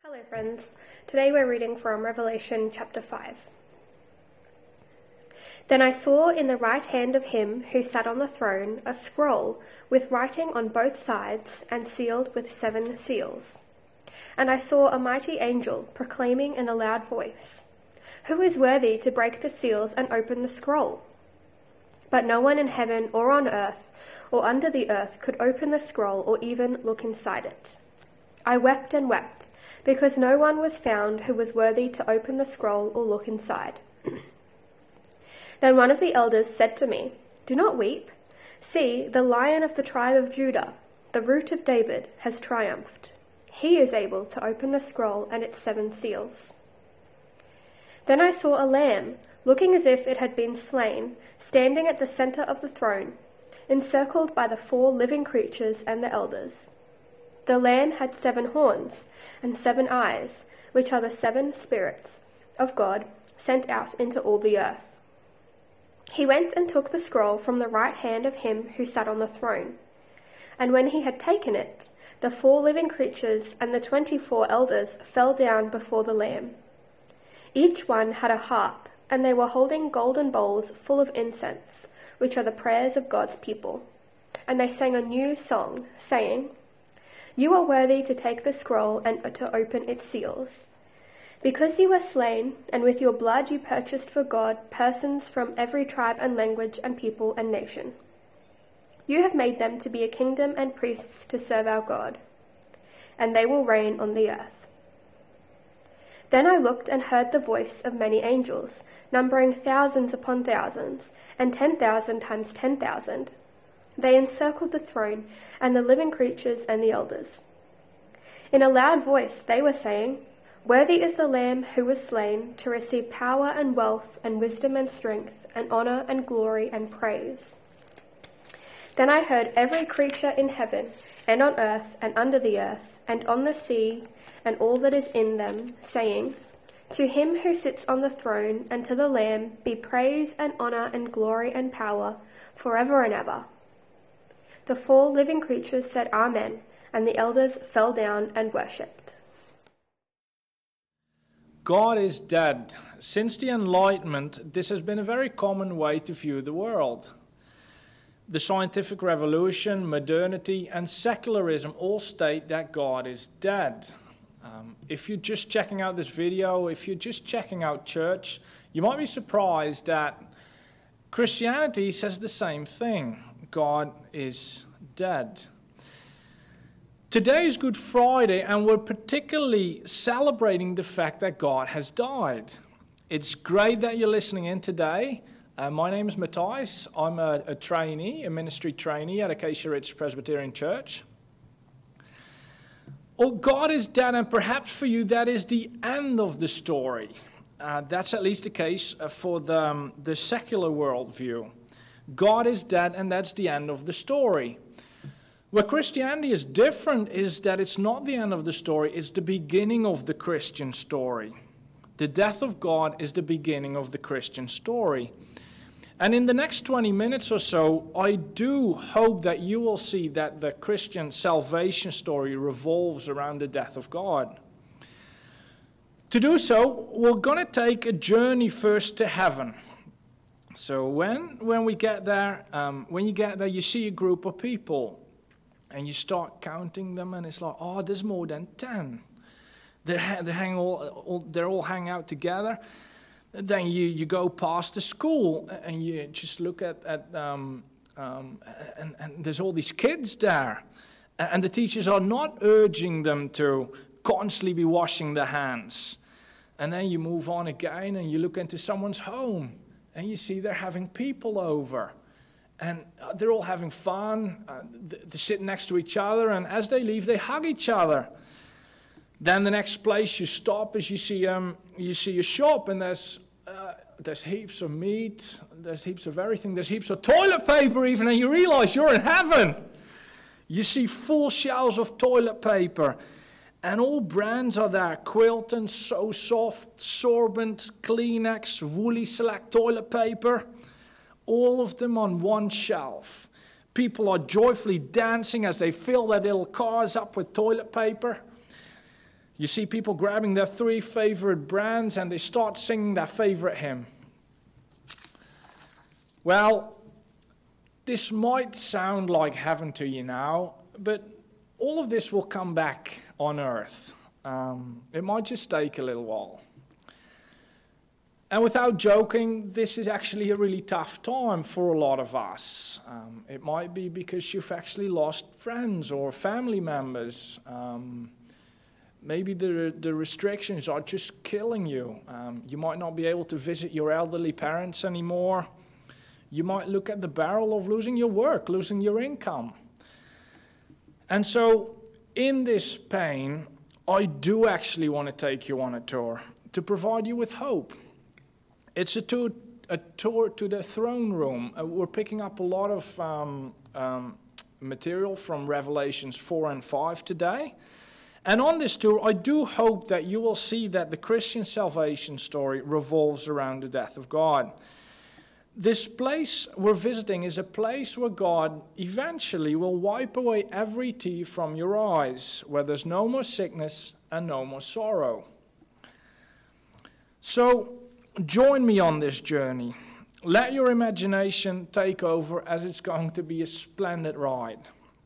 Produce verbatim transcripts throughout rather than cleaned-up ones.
Hello friends, today we're reading from Revelation chapter five. Then I saw in the right hand of him who sat on the throne a scroll with writing on both sides and sealed with seven seals. And I saw a mighty angel proclaiming in a loud voice, "Who is worthy to break the seals and open the scroll?" But no one in heaven or on earth or under the earth could open the scroll or even look inside it. I wept and wept, because no one was found who was worthy to open the scroll or look inside. Then one of the elders said to me, "Do not weep. See, the Lion of the tribe of Judah, the Root of David, has triumphed. He is able to open the scroll and its seven seals." Then I saw a lamb, looking as if it had been slain, standing at the center of the throne, encircled by the four living creatures and the elders. The lamb had seven horns and seven eyes, which are the seven spirits of God sent out into all the earth. He went and took the scroll from the right hand of him who sat on the throne. And when he had taken it, the four living creatures and the twenty-four elders fell down before the Lamb. Each one had a harp, and they were holding golden bowls full of incense, which are the prayers of God's people. And they sang a new song, saying, "You are worthy to take the scroll and to open its seals. Because you were slain, and with your blood you purchased for God persons from every tribe and language and people and nation. You have made them to be a kingdom and priests to serve our God, and they will reign on the earth." Then I looked and heard the voice of many angels, numbering thousands upon thousands, and ten thousand times ten thousand. They encircled the throne and the living creatures and the elders. In a loud voice they were saying, "Worthy is the Lamb who was slain to receive power and wealth and wisdom and strength and honor and glory and praise." Then I heard every creature in heaven and on earth and under the earth and on the sea and all that is in them, saying, "To him who sits on the throne and to the Lamb be praise and honor and glory and power forever and ever." The four living creatures said Amen, and the elders fell down and worshipped. God is dead. Since the Enlightenment, this has been a very common way to view the world. The scientific revolution, modernity, and secularism all state that God is dead. Um, if you're just checking out this video, if you're just checking out church, you might be surprised that Christianity says the same thing. God is dead. Today is Good Friday, and we're particularly celebrating the fact that God has died. It's great that you're listening in today. Uh, my name is Matthias. I'm a, a trainee, a ministry trainee at Acacia Ridge Presbyterian Church. Oh, God is dead, and perhaps for you that is the end of the story. Uh, that's at least the case for the, um, the secular worldview. God is dead, and that's the end of the story. Where Christianity is different is that it's not the end of the story, it's the beginning of the Christian story. The death of God is the beginning of the Christian story. And in the next twenty minutes or so, I do hope that you will see that the Christian salvation story revolves around the death of God. To do so, we're going to take a journey first to heaven. So when when we get there, um, when you get there, you see a group of people, and you start counting them, and it's like, oh, there's more than ten. They're ha- they hang all, all they're all hang out together. Then you, you go past the school, and you just look at at um, um, and and there's all these kids there, and the teachers are not urging them to constantly be washing their hands. And then you move on again, and you look into someone's home. And you see they're having people over. And they're all having fun. Uh, they sit next to each other. And as they leave, they hug each other. Then the next place you stop is you see um, you see a shop. And there's uh, there's heaps of meat. There's heaps of everything. There's heaps of toilet paper even. And you realize you're in heaven. You see full shelves of toilet paper. And all brands are there. Quilton, So Soft, Sorbent, Kleenex, Woolly Select toilet paper. All of them on one shelf. People are joyfully dancing as they fill their little cars up with toilet paper. You see people grabbing their three favorite brands and they start singing their favorite hymn. Well, this might sound like heaven to you now, but all of this will come back on earth. Um, it might just take a little while. And without joking, this is actually a really tough time for a lot of us. Um, it might be because you've actually lost friends or family members. Um, maybe the, the restrictions are just killing you. Um, you might not be able to visit your elderly parents anymore. You might look at the barrel of losing your work, losing your income. And so, in this pain, I do actually want to take you on a tour to provide you with hope. It's a tour, a tour to the throne room. Uh, we're picking up a lot of um, um, material from Revelations four and five today. And on this tour, I do hope that you will see that the Christian salvation story revolves around the death of God. This place we're visiting is a place where God eventually will wipe away every tear from your eyes, where there's no more sickness and no more sorrow. So, join me on this journey. Let your imagination take over, as it's going to be a splendid ride.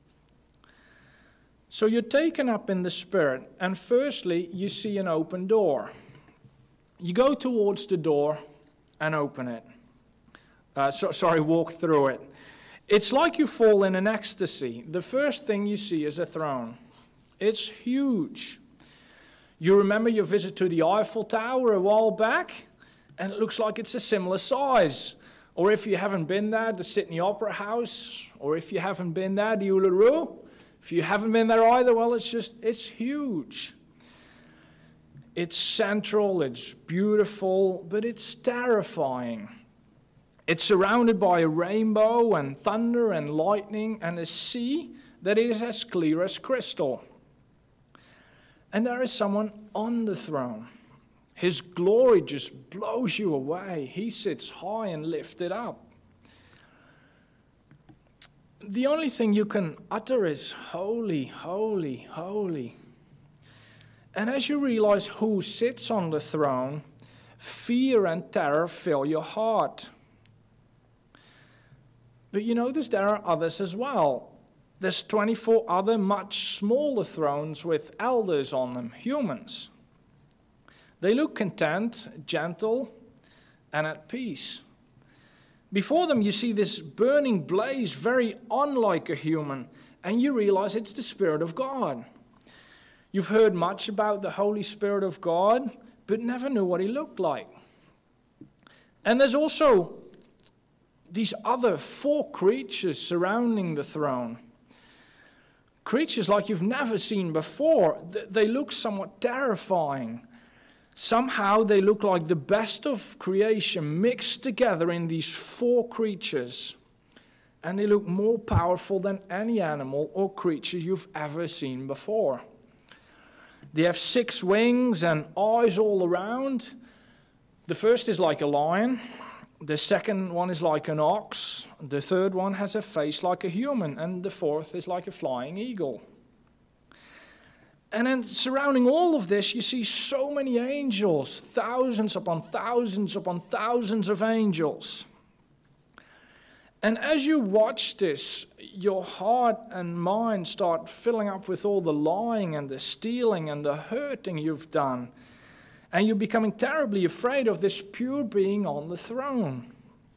So you're taken up in the Spirit, and firstly, you see an open door. You go towards the door and open it. Uh, so, sorry, walk through it. It's like you fall in an ecstasy. The first thing you see is a throne. It's huge. You remember your visit to the Eiffel Tower a while back, and it looks like it's a similar size. Or if you haven't been there, the Sydney Opera House. Or if you haven't been there, the Uluru. If you haven't been there either, well, it's just, it's huge. It's central, it's beautiful, but it's terrifying. It's surrounded by a rainbow and thunder and lightning and a sea that is as clear as crystal. And there is someone on the throne. His glory just blows you away. He sits high and lifted up. The only thing you can utter is holy, holy, holy. And as you realize who sits on the throne, fear and terror fill your heart. But you notice there are others as well. There's twenty-four other much smaller thrones with elders on them, humans. They look content, gentle, and at peace. Before them you see this burning blaze, very unlike a human, and you realize it's the Spirit of God. You've heard much about the Holy Spirit of God, but never knew what he looked like. And there's also these other four creatures surrounding the throne. Creatures like you've never seen before. They look somewhat terrifying. Somehow they look like the best of creation mixed together in these four creatures. And they look more powerful than any animal or creature you've ever seen before. They have six wings and eyes all around. The first is like a lion. The second one is like an ox. The third one has a face like a human. And the fourth is like a flying eagle. And then surrounding all of this, you see so many angels, thousands upon thousands upon thousands of angels. And as you watch this, your heart and mind start filling up with all the lying and the stealing and the hurting you've done. And you're becoming terribly afraid of this pure being on the throne.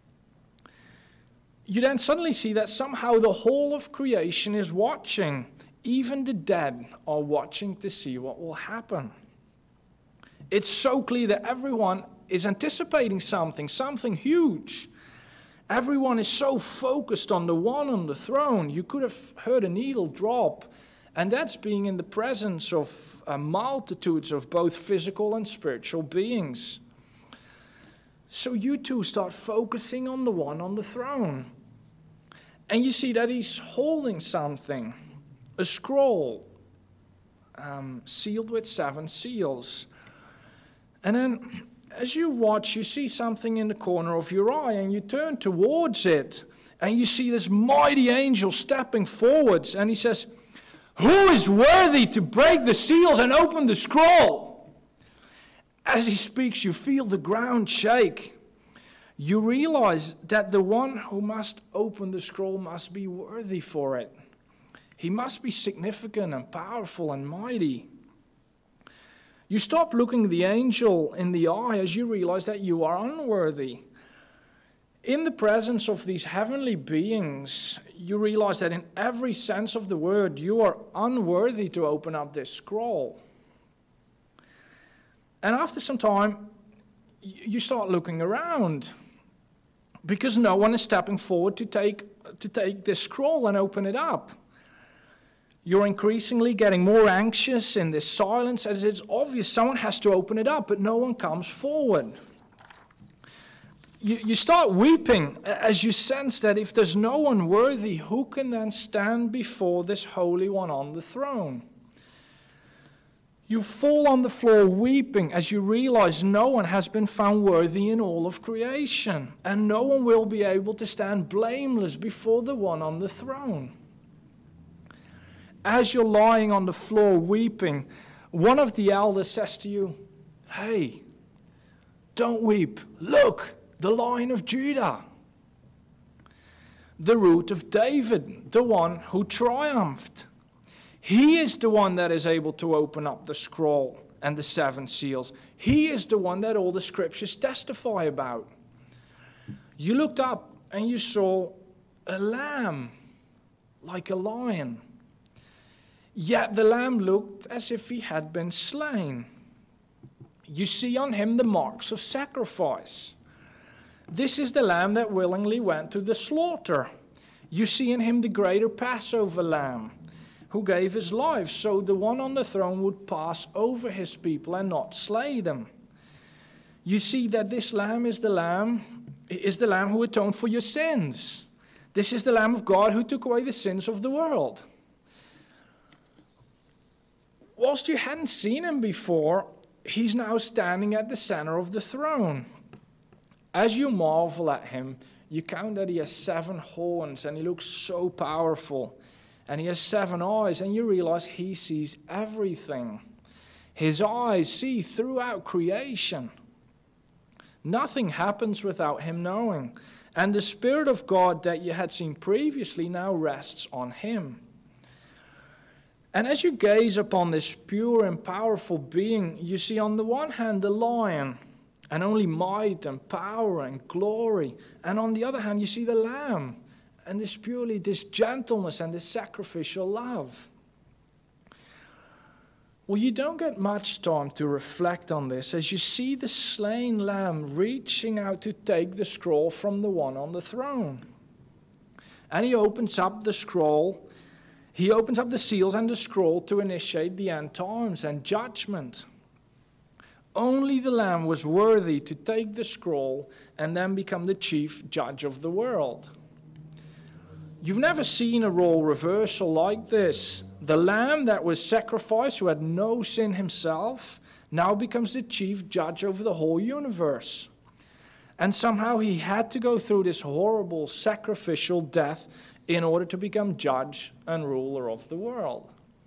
You then suddenly see that somehow the whole of creation is watching. Even the dead are watching to see what will happen. It's so clear that everyone is anticipating something, something huge. Everyone is so focused on the one on the throne. You could have heard a needle drop. And that's being in the presence of uh, multitudes of both physical and spiritual beings. So you too start focusing on the one on the throne. And you see that he's holding something, a scroll, um, sealed with seven seals. And then as you watch, you see something in the corner of your eye, and you turn towards it, and you see this mighty angel stepping forwards, and he says, Who is worthy to break the seals and open the scroll? As he speaks, you feel the ground shake. You realize that the one who must open the scroll must be worthy for it. He must be significant and powerful and mighty. You stop looking the angel in the eye as you realize that you are unworthy. In the presence of these heavenly beings, you realize that in every sense of the word, you are unworthy to open up this scroll. And after some time, you start looking around because no one is stepping forward to take, to take this scroll and open it up. You're increasingly getting more anxious in this silence as it's obvious someone has to open it up, but no one comes forward. You, you start weeping as you sense that if there's no one worthy, who can then stand before this Holy One on the throne? You fall on the floor weeping as you realize no one has been found worthy in all of creation, and no one will be able to stand blameless before the one on the throne. As you're lying on the floor weeping, one of the elders says to you, "Hey, don't weep. Look, the Lion of Judah, the root of David, the one who triumphed. He is the one that is able to open up the scroll and the seven seals. He is the one that all the scriptures testify about." You looked up and you saw a lamb like a lion. Yet the lamb looked as if he had been slain. You see on him the marks of sacrifice. This is the lamb that willingly went to the slaughter. You see in him the greater Passover lamb, who gave his life so the one on the throne would pass over his people and not slay them. You see that this lamb is the lamb, is the lamb who atoned for your sins. This is the Lamb of God who took away the sins of the world. Whilst you hadn't seen him before, he's now standing at the center of the throne. As you marvel at him, you count that he has seven horns and he looks so powerful. And he has seven eyes, and you realize he sees everything. His eyes see throughout creation. Nothing happens without him knowing. And the Spirit of God that you had seen previously now rests on him. And as you gaze upon this pure and powerful being, you see on the one hand the lion, and only might and power and glory. And on the other hand, you see the lamb, and this purely this gentleness and this sacrificial love. Well, you don't get much time to reflect on this as you see the slain lamb reaching out to take the scroll from the one on the throne. And he opens up the scroll. He opens up the seals and the scroll to initiate the end times and judgment. Only the Lamb was worthy to take the scroll and then become the chief judge of the world. You've never seen a role reversal like this. The Lamb that was sacrificed, who had no sin himself, now becomes the chief judge over the whole universe. And somehow he had to go through this horrible sacrificial death in order to become judge and ruler of the world.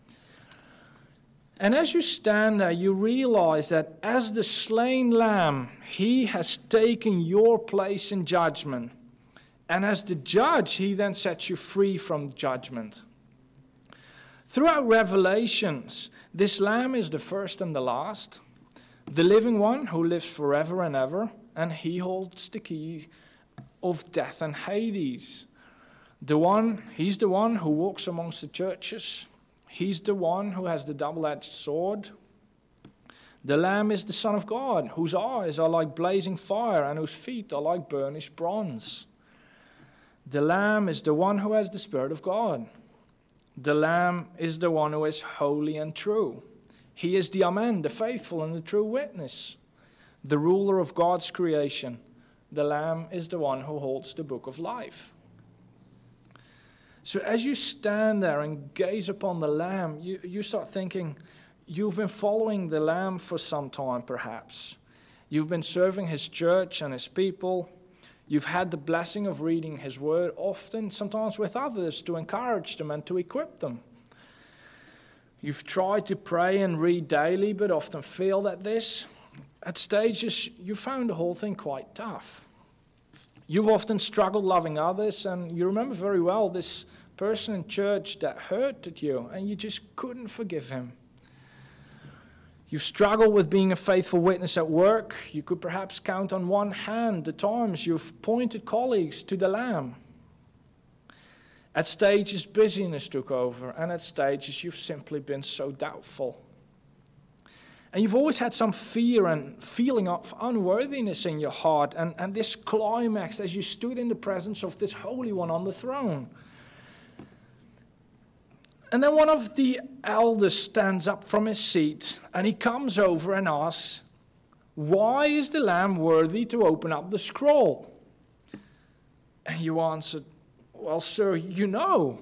And as you stand there, you realize that as the slain lamb, he has taken your place in judgment. And as the judge, he then sets you free from judgment. Throughout Revelations, this lamb is the first and the last, the living one who lives forever and ever, and he holds the key of death and Hades. The one, he's the one who walks amongst the churches. He's the one who has the double-edged sword. The Lamb is the Son of God, whose eyes are like blazing fire and whose feet are like burnished bronze. The Lamb is the one who has the Spirit of God. The Lamb is the one who is holy and true. He is the Amen, the faithful and the true witness, the ruler of God's creation. The Lamb is the one who holds the book of life. So as you stand there and gaze upon the Lamb, you, you start thinking, you've been following the Lamb for some time perhaps. You've been serving his church and his people. You've had the blessing of reading his word often, sometimes with others, to encourage them and to equip them. You've tried to pray and read daily, but often failed at this. At stages, you found the whole thing quite tough. You've often struggled loving others, and you remember very well this person in church that hurted you, and you just couldn't forgive him. You've struggled with being a faithful witness at work. You could perhaps count on one hand the times you've pointed colleagues to the Lamb. At stages, busyness took over, and at stages, you've simply been so doubtful. And you've always had some fear and feeling of unworthiness in your heart, and, and this climax as you stood in the presence of this Holy One on the throne. And then one of the elders stands up from his seat, and he comes over and asks, "Why is the Lamb worthy to open up the scroll?" And you answered, "Well, sir, you know."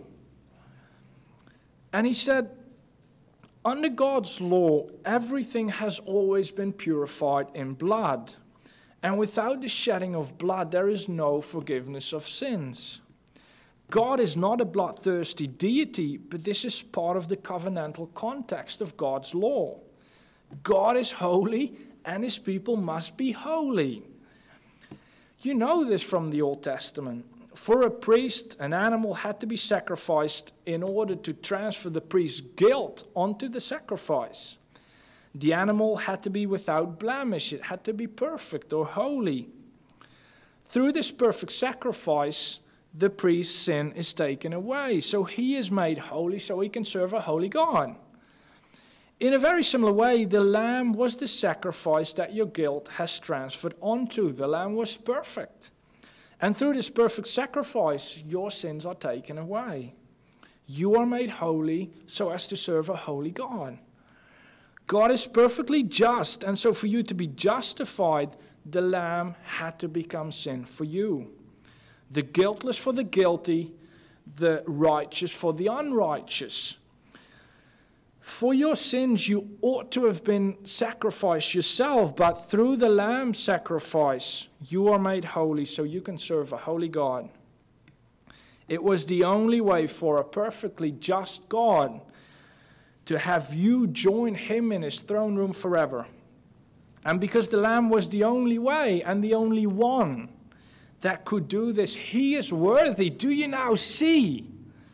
And he said, "Under God's law, everything has always been purified in blood. And without the shedding of blood, there is no forgiveness of sins. God is not a bloodthirsty deity, but this is part of the covenantal context of God's law. God is holy, and his people must be holy." You know this from the Old Testament. For a priest, an animal had to be sacrificed in order to transfer the priest's guilt onto the sacrifice. The animal had to be without blemish. It had to be perfect or holy. Through this perfect sacrifice, the priest's sin is taken away. So he is made holy so he can serve a holy God. In a very similar way, the Lamb was the sacrifice that your guilt has transferred onto. The Lamb was perfect. And through this perfect sacrifice, your sins are taken away. You are made holy so as to serve a holy God. God is perfectly just, and so for you to be justified, the Lamb had to become sin for you. The guiltless for the guilty, the righteous for the unrighteous. For your sins, you ought to have been sacrificed yourself, but through the Lamb's sacrifice, you are made holy so you can serve a holy God. It was the only way for a perfectly just God to have you join him in his throne room forever. And because the Lamb was the only way and the only one that could do this, he is worthy. Do you now see?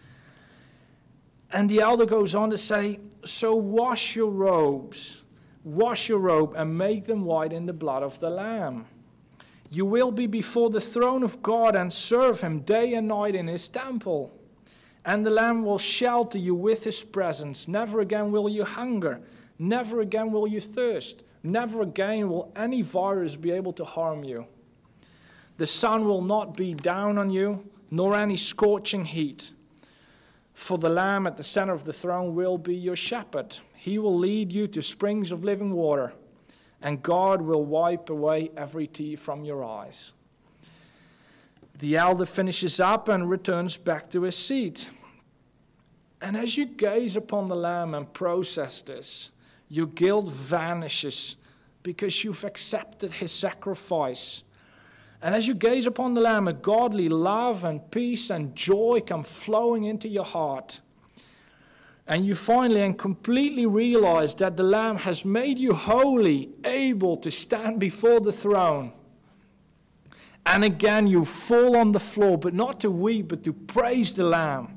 And the elder goes on to say, "So wash your robes, wash your robe and make them white in the blood of the Lamb. You will be before the throne of God and serve him day and night in his temple. And the Lamb will shelter you with his presence. Never again will you hunger. Never again will you thirst. Never again will any virus be able to harm you. The sun will not be down on you, nor any scorching heat. For the Lamb at the center of the throne will be your shepherd. He will lead you to springs of living water, and God will wipe away every tear from your eyes." The elder finishes up and returns back to his seat. And as you gaze upon the Lamb and process this, your guilt vanishes because you've accepted his sacrifice. And as you gaze upon the Lamb, a godly love and peace and joy come flowing into your heart. And you finally and completely realize that the Lamb has made you holy, able to stand before the throne. And again you fall on the floor, but not to weep, but to praise the Lamb.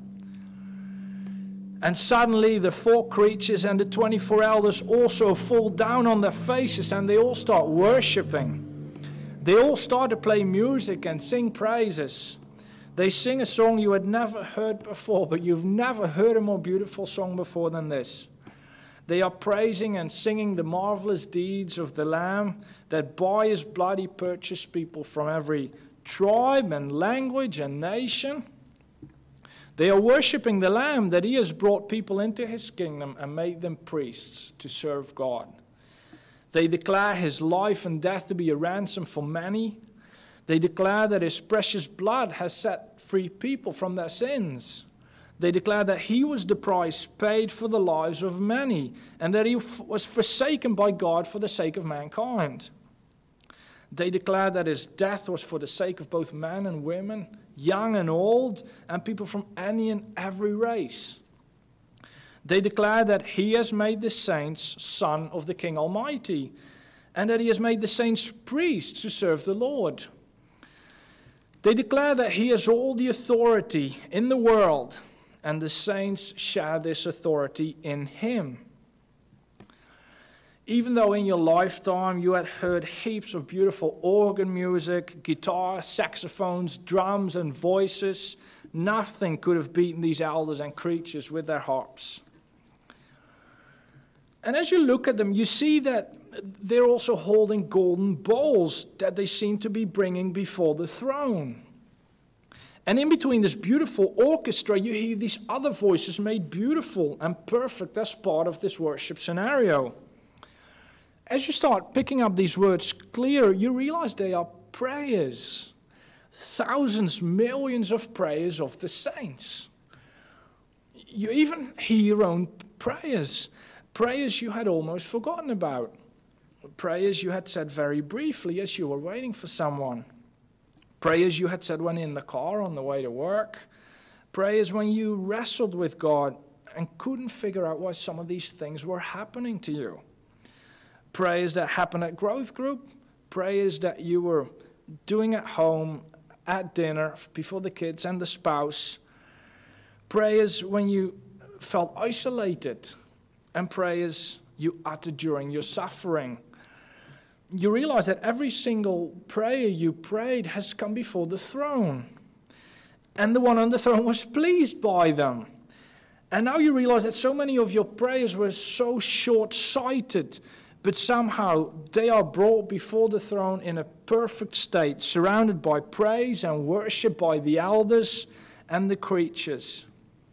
And suddenly the four creatures and the twenty-four elders also fall down on their faces and they all start worshiping. They all start to play music and sing praises. They sing a song you had never heard before, but you've never heard a more beautiful song before than this. They are praising and singing the marvelous deeds of the Lamb that by his blood he purchased people from every tribe and language and nation. They are worshiping the Lamb that he has brought people into his kingdom and made them priests to serve God. They declare his life and death to be a ransom for many. They declare that his precious blood has set free people from their sins. They declare that he was the price paid for the lives of many, and that he was forsaken by God for the sake of mankind. They declare that his death was for the sake of both men and women, young and old, and people from any and every race. They declare that he has made the saints son of the King Almighty, and that he has made the saints priests to serve the Lord. They declare that he has all the authority in the world, and the saints share this authority in him. Even though in your lifetime you had heard heaps of beautiful organ music, guitar, saxophones, drums, and voices, nothing could have beaten these elders and creatures with their harps. And as you look at them, you see that they're also holding golden bowls that they seem to be bringing before the throne. And in between this beautiful orchestra, you hear these other voices made beautiful and perfect as part of this worship scenario. As you start picking up these words clear, you realize they are prayers. Thousands, millions of prayers of the saints. You even hear your own prayers. Prayers you had almost forgotten about. Prayers you had said very briefly as you were waiting for someone. Prayers you had said when in the car on the way to work. Prayers when you wrestled with God and couldn't figure out why some of these things were happening to you. Prayers that happened at growth group. Prayers that you were doing at home, at dinner, before the kids and the spouse. Prayers when you felt isolated. And prayers you uttered during your suffering. You realize that every single prayer you prayed has come before the throne. And the one on the throne was pleased by them. And now you realize that so many of your prayers were so short-sighted, but somehow they are brought before the throne in a perfect state, surrounded by praise and worship by the elders and the creatures.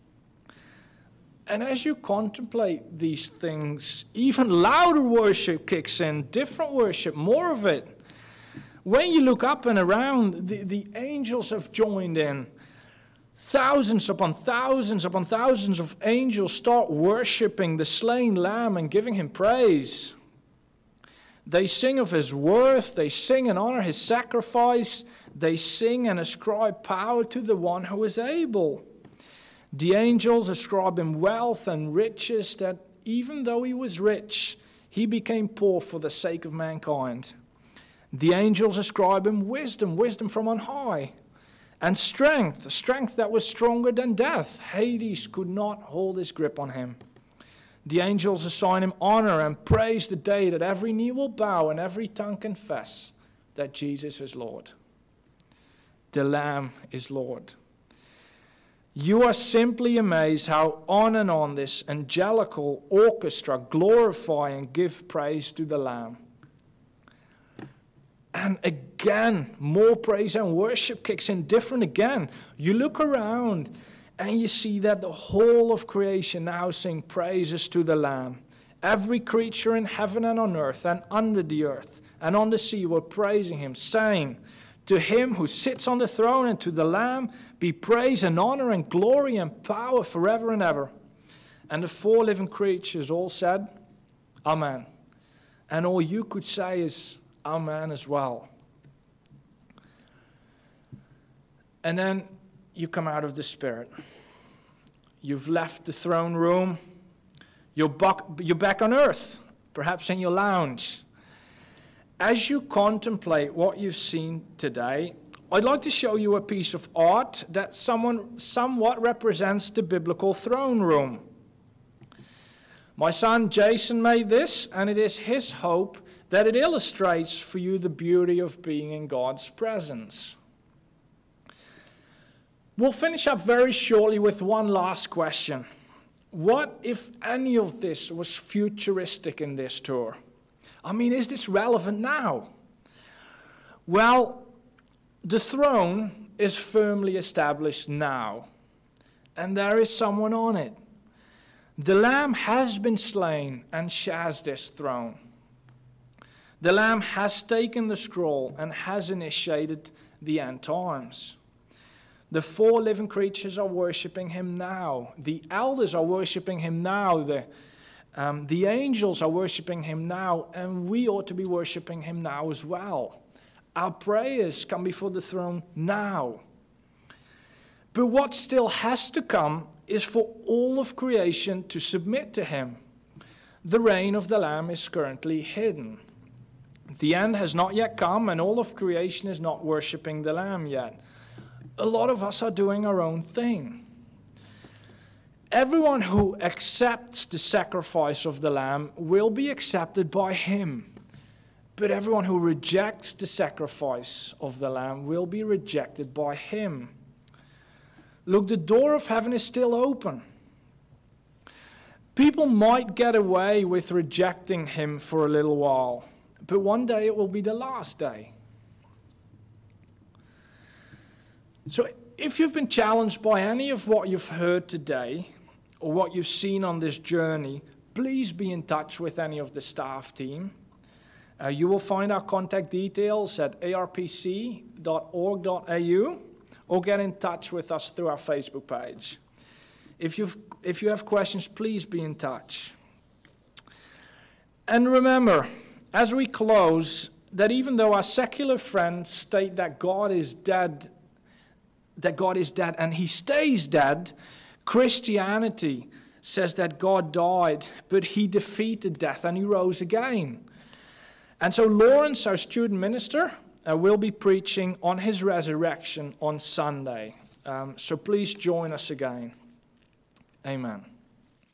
And as you contemplate these things, even louder worship kicks in, different worship, more of it. When you look up and around, the, the angels have joined in. Thousands upon thousands upon thousands of angels start worshiping the slain lamb and giving him praise. They sing of his worth, they sing and honor his sacrifice, they sing and ascribe power to the one who is able. The angels ascribe him wealth and riches that even though he was rich, he became poor for the sake of mankind. The angels ascribe him wisdom, wisdom from on high, and strength, strength that was stronger than death. Hades could not hold his grip on him. The angels assign him honor and praise the day that every knee will bow and every tongue confess that Jesus is Lord. The Lamb is Lord. You are simply amazed how on and on this angelical orchestra glorify and give praise to the Lamb. And again, more praise and worship kicks in different again. You look around and you see that the whole of creation now sing praises to the Lamb. Every creature in heaven and on earth and under the earth and on the sea were praising him, saying, "To him who sits on the throne and to the Lamb be praise and honor and glory and power forever and ever." And the four living creatures all said, Amen. And all you could say is, Amen as well. And then you come out of the Spirit. You've left the throne room. You're back, you're back on earth, perhaps in your lounge. As you contemplate what you've seen today, I'd like to show you a piece of art that someone somewhat represents the biblical throne room. My son Jason made this, and it is his hope that it illustrates for you the beauty of being in God's presence. We'll finish up very shortly with one last question. What if any of this was futuristic in this tour? I mean, is this relevant now? Well, the throne is firmly established now, and there is someone on it. The Lamb has been slain and shares this throne. The Lamb has taken the scroll and has initiated the end times. The four living creatures are worshiping him now. The elders are worshiping him now. The, um, the angels are worshiping him now, and we ought to be worshiping him now as well. Our prayers come before the throne now. But what still has to come is for all of creation to submit to him. The reign of the Lamb is currently hidden. The end has not yet come, and all of creation is not worshiping the Lamb yet. A lot of us are doing our own thing. Everyone who accepts the sacrifice of the Lamb will be accepted by him. But everyone who rejects the sacrifice of the Lamb will be rejected by him. Look, the door of heaven is still open. People might get away with rejecting him for a little while, but one day it will be the last day. So if you've been challenged by any of what you've heard today, or what you've seen on this journey, please be in touch with any of the staff team. Uh, you will find our contact details at a r p c dot org dot a u, or get in touch with us through our Facebook page. If, you've, if you have questions, please be in touch. And remember, as we close, that even though our secular friends state that God is dead, that God is dead and he stays dead, Christianity says that God died, but he defeated death and he rose again. And so Lawrence, our student minister, uh, will be preaching on his resurrection on Sunday. Um, so please join us again. Amen.